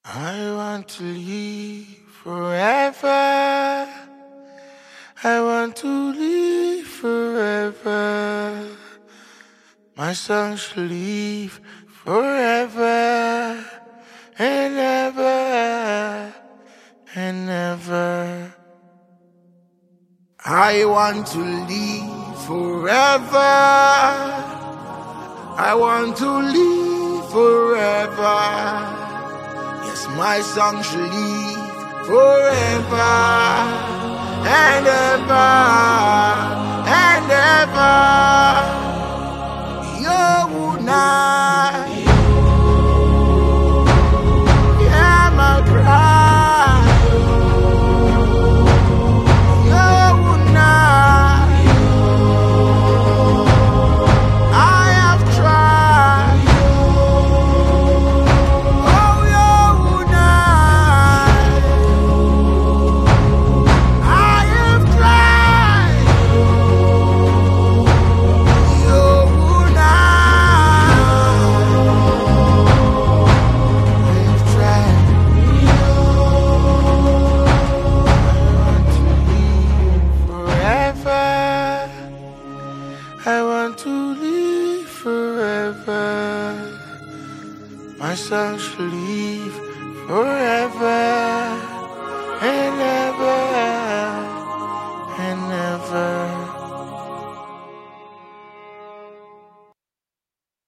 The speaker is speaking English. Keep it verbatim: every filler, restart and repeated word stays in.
I want to live forever. I want to live forever. My song shall live forever and ever and ever. I want to live forever. I want to live forever. Yes, my song shall live forever and ever and ever. You now, yeah, my cry. You now, I have tried. Oh, you now, I have tried. You now, I have tried. I want to live forever. I want to live forever. My song shall live forever